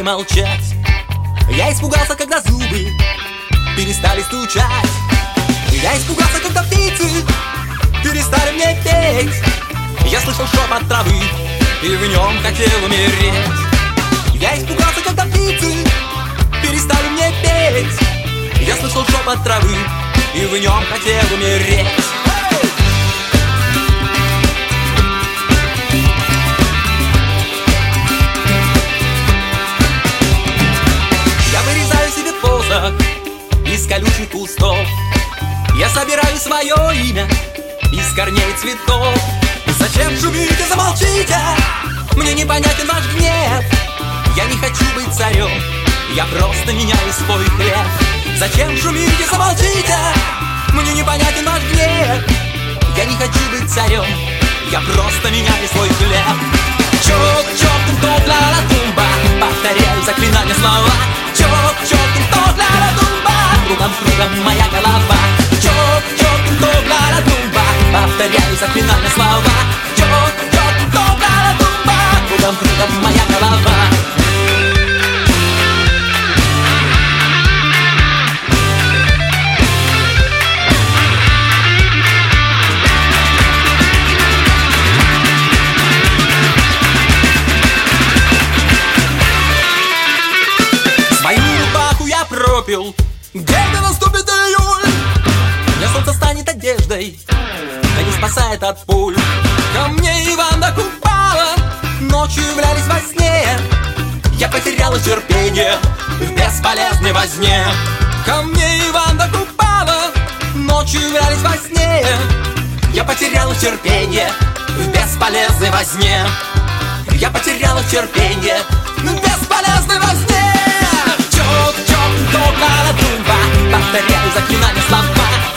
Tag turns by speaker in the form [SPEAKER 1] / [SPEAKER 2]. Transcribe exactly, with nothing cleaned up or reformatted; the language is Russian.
[SPEAKER 1] молчать. Я испугался, когда зубы перестали стучать. Я испугался, когда птицы перестали мне петь. Я слышал шепот травы и в нем хотел умереть. Я испугался, когда птицы перестали мне петь. Я слышал шепот травы и в нем хотел умереть. Я вырезаю себе посох из колючих кустов. Я собираю свое имя из корней цветов. Зачем шумите, замолчите? Мне непонятен ваш гнев. Я не хочу быть царем, я просто меняю свой хлеб. Зачем шумите, замолчите? Мне непонятен ваш гнев. Я не хочу быть царем, я просто меняю свой хлеб. Чок-чок, ток, ла-ла, тумба. Повторяю заклинания слова. Чок-чок, ток, ла-ла, тумба. Кругом-кругом моя голова. Чок-чок, ток, ла-ла, тумба. Повторяю заклинания слова. Чок-чок, ток, ла-ла, тумба. Кругом-кругом моя голова. Свою рубаху я пропил, где-то наступит июль. Мне солнце станет одеждой, да не спасает от пуль. Ко мне Ивана Купала ночью являлись во сне. Я потеряла терпение в бесполезной возне. Ко мне Ивана Купала ночью являлись во сне. Я потеряла терпение в бесполезной возне. Я потеряла терпение в бесполезной возне. Чок-чок, ток, ла-ла, тумба. Повторяю заклинания слова.